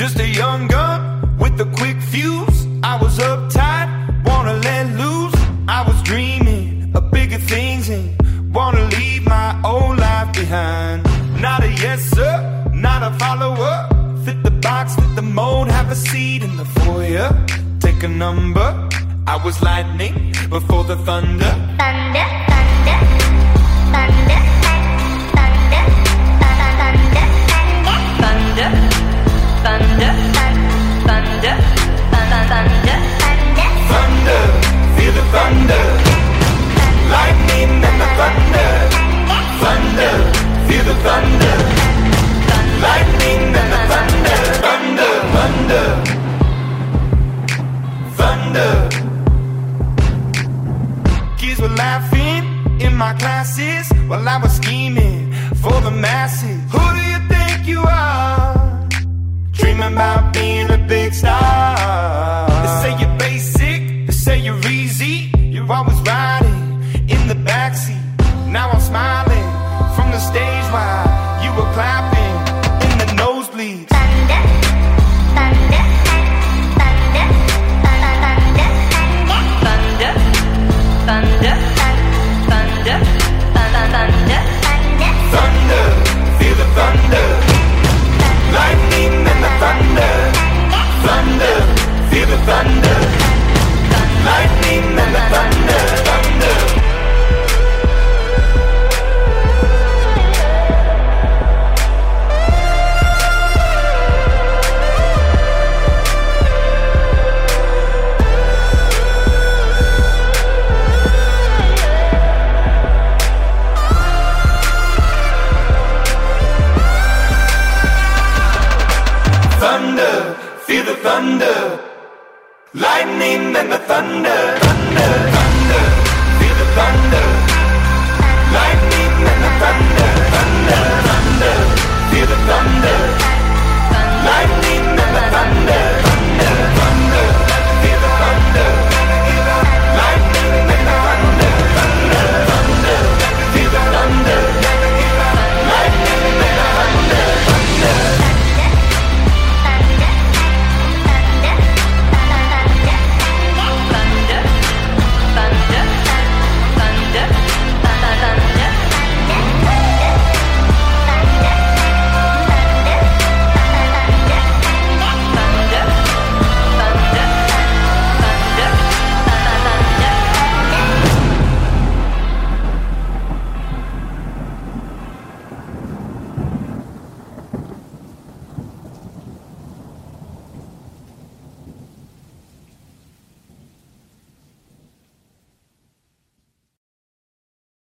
Just a young gun with a quick fuse. I was uptight, wanna let loose. I was dreaming of bigger things and wanna leave my old life behind. Not a yes sir, not a follower. Fit the box, fit the mold, have a seat in the foyer. Take a number. I was lightning before the thunder. Thunder, thunder, thunder, thunder, thunder, thunder, thunder, thunder, thunder, thunder, feel the thunder. Lightning and the thunder. Thunder, feel the thunder. Lightning and the thunder. Thunder, thunder, thunder. Kids were laughing in my classes while I was scheming for the masses. Who do you think you are? Dreaming about being a big star. They say you're basic, they say you're easy. You're always riding in the backseat. Now I'm smiling from the stage while you were clapping in the nosebleeds. thunder, thunder, thunder, thunder, thunder, thunder, thunder, thunder, Thunder, feel the thunder. Lightning and the thunder. Thunder, feel the thunder. Lightning and the thunder. Thunder. Thunder, feel the thunder. Lightning and the thunder. Thunder, thunder, feel the thunder. Lightning and the thunder. Thunder, thunder, feel the thunder.